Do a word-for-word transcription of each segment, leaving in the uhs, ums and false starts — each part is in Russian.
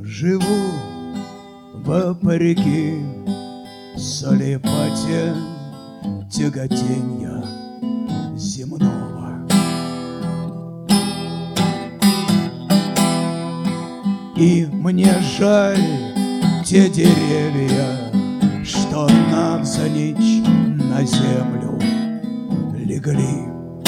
живу вопреки слепоте тяготенья земного. И мне жаль те деревья, что навзничь на землю легли.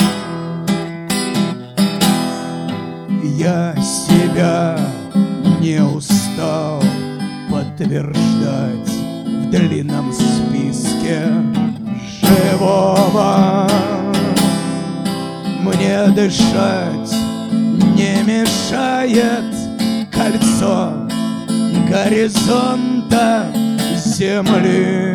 Я себя не устал подтверждать в длинном списке живого. Мне дышать не мешает кольцо горизонта земли.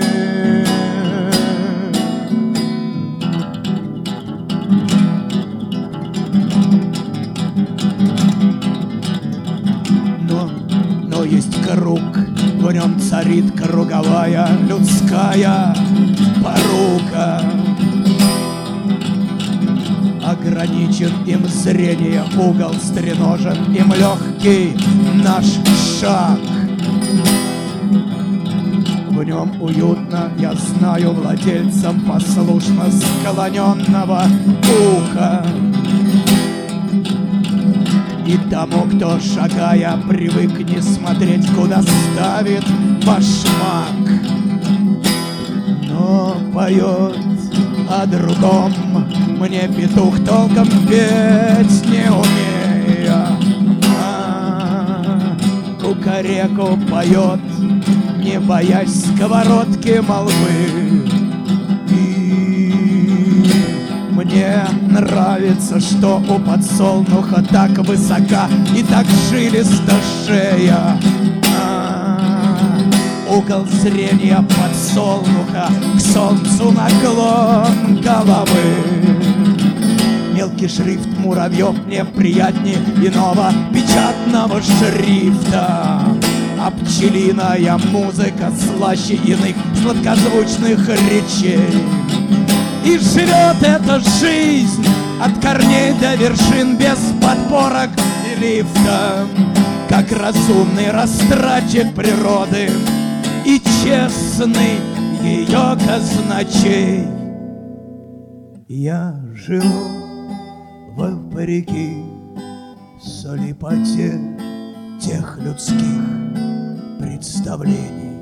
Но, но есть круг, в нем царит круговая людская порука. Ограничен им зрение, угол стреножен им легкий наш шаг. В нем уютно, я знаю, владельцам послушно склоненного уха. И тому, кто, шагая, привык не смотреть, куда ставит башмак, но поет о другом мне петух, толком петь не умея. А, кукареку поет, не боясь сковородки молвы. И мне нравится, что у подсолнуха так высока и так жилиста шея. Угол зрения подсолнуха к солнцу наклон головы. Мелкий шрифт муравьев мне приятнее иного печатного шрифта, а пчелиная музыка слаще иных сладкозвучных речей. И живет эта жизнь от корней до вершин без подпорок и лифта, как разумный растратчик природы и честный ее казначей. Я живу вопреки слепоте тех людских представлений,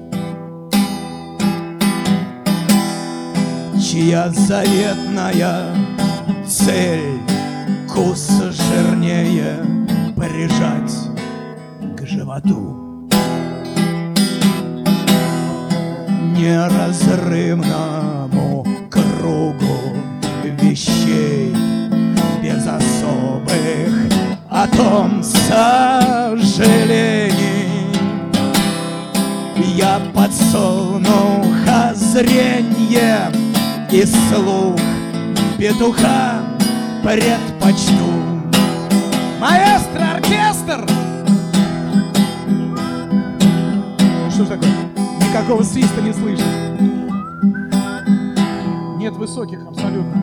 чья заветная цель кус жирнее прижать к животу. Неразрывному кругу вещей без особых о том сожалений. Я подсолнуха зренье и слух петуха предпочту. Маэстро, оркестр! Что такое? Никакого свиста не слышно. Нет высоких абсолютно.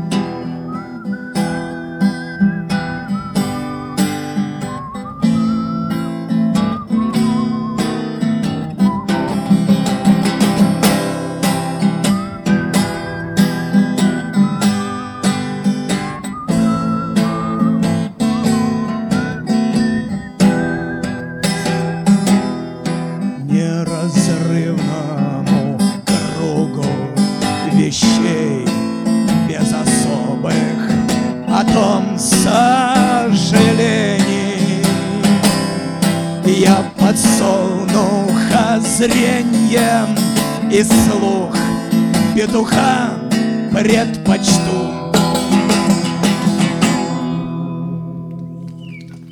Неразрывному кругу вещей без особых о том сожалений. Я подсолнуха зреньем и слух петуха предпочту.